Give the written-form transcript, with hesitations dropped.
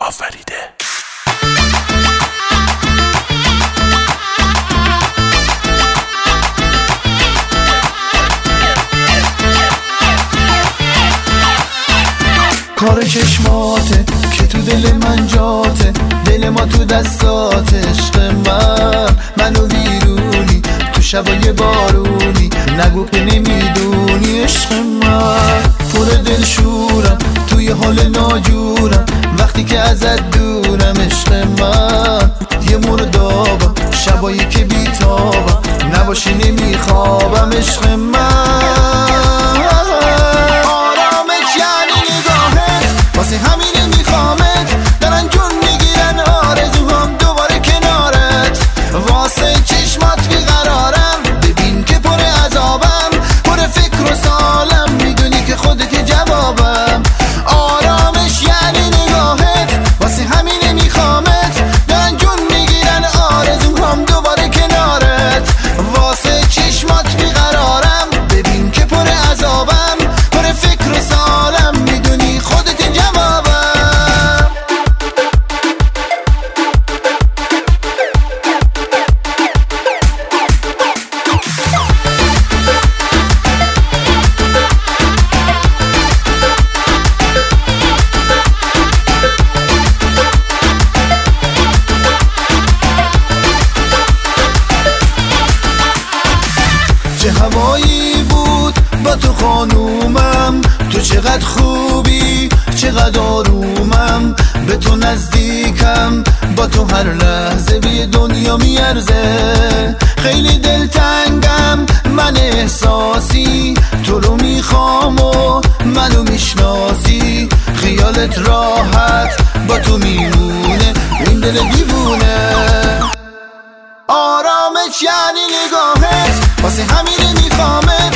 آفریده. کار چشماته که تو دل من جاته، دل ما تو دستات عشق منو بیرونی تو شبای بارونی، نگو که نمیدونی عشق من پر دل شورم توی حال ناجورم وقتی که ازت دورم. عشق من یه مردابم شبایی که بیتابم نباشی نمیخوابم. عشق من آرامش یعنی نگاهت، واسه همینه میخوامت، دارن جون میگیرن آرزوهام دوباره کنارت، واسه چشمات بیقرارم ببین که پر عذابم، پر فکر و سالم میدونی که خودت جوابم. آرامش یعنی نگاهت، واسه همینه میخوامت، دارن جون میگیرن آرزوهام دوباره کنارت، واسه چشمات بیقرارم ببین که پر عذابم، پر فکر و سالم میدونی خودت جوابم. چه هوایی بود با تو خانومم، تو چقدر خوبی چقدر آرومم، به تو نزدیکم با تو هر لحظه به دنیا میارزه. خیلی دلتنگم من احساسی، تو رو میخوام و منو میشناسی، خیالت راحت با تو میمونه این دل دیوونه. آرامش یعنی نگاهت، واسه همینه میخوامت،